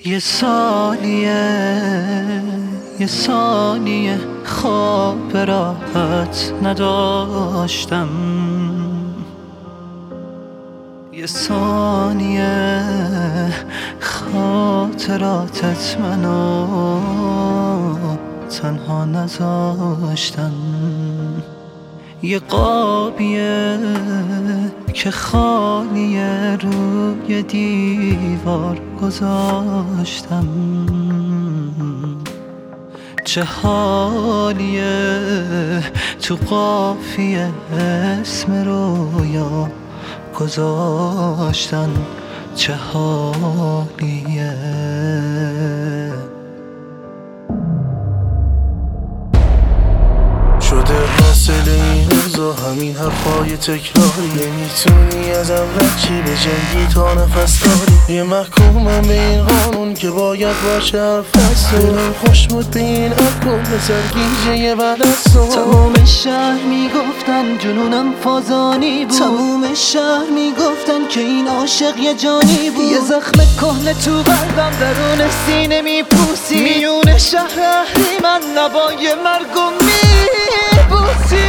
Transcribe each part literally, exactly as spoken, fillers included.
یه ثانیه یه ثانیه خواب راحت نداشتم، یه ثانیه خاطراتت منو تنها نذاشتن. یه قابیه که خالیه روی دیوار گذاشتم، چه حالیه تو قافیه اسم رویا گذاشتن، چه حالیه. شده حاصل این روزا همین حرفای تکراری، نمیتونی ازم رد چی به جنگی تا نفس داری. یه محکومم به این قانون که باید باشه حرف دلم خوش بود به این افکار به سرگیجه بدستان. تمام شهر میگفتن جنونم فازانی بود، تمام شهر میگفتن که این عاشق یه جانی بود. یه زخم کهنه تو قلبم درون سینه میپوسی، میون شهر اهریمن نوای مرگو میبوسی.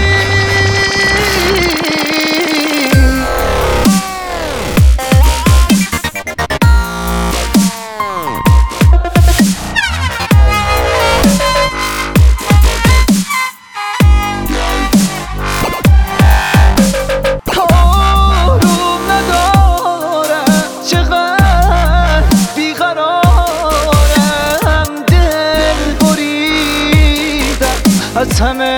از همه